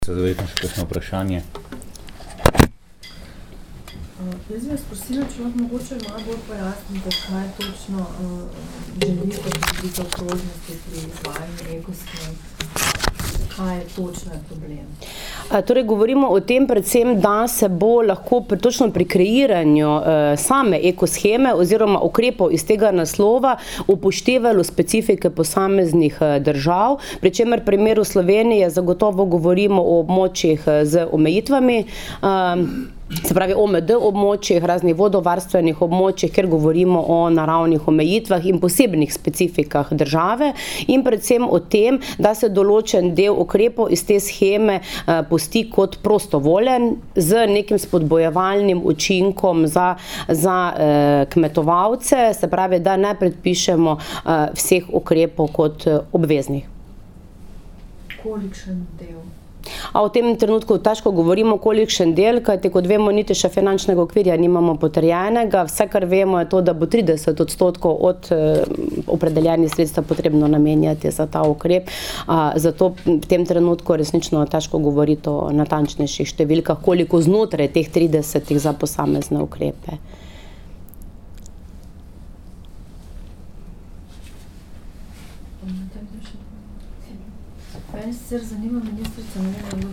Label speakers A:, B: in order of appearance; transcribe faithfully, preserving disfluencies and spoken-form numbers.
A: Zavedno še kakšno vprašanje?
B: Jaz bi vas prosila, če lahko mogoče malo bolj pojasnite, kaj točno uh, želite dobiti okrožnosti pri izvajanju ekoshem. Kaj je točno problem?
C: Torej, govorimo o tem predvsem, da se bo lahko pri, točno pri kreiranju uh, same ekosheme oziroma ukrepov iz tega naslova upoštevalo specifike posameznih uh, držav, pri čemer v primeru Slovenije zagotovo govorimo o območjih uh, z omejitvami, um, se pravi O M D območjih, raznih vodovarstvenih območjih, kjer govorimo o naravnih omejitvah in posebnih specifikah države in predvsem o tem, da se določen del ukrepov iz te sheme uh, pusti kot prostovoljen z nekim spodbojevalnim učinkom za, za uh, kmetovalce, se pravi, da ne predpišemo uh, vseh ukrepov kot uh, obveznih.
B: Kolikšen del?
C: A v tem trenutku težko govorimo, kolikšen del, kajti kot vemo, niti še finančnega okvirja nimamo potrjenega. Vse, kar vemo, je to, da bo trideset odstotkov od eh, opredeljenih sredstev potrebno namenjati za ta ukrep. A, zato v tem trenutku resnično težko govoriti o natančnejših številkah, koliko znotraj teh tridesetih za posamezne ukrepe.
B: Mene sicer zanima, ministrica, ne vem,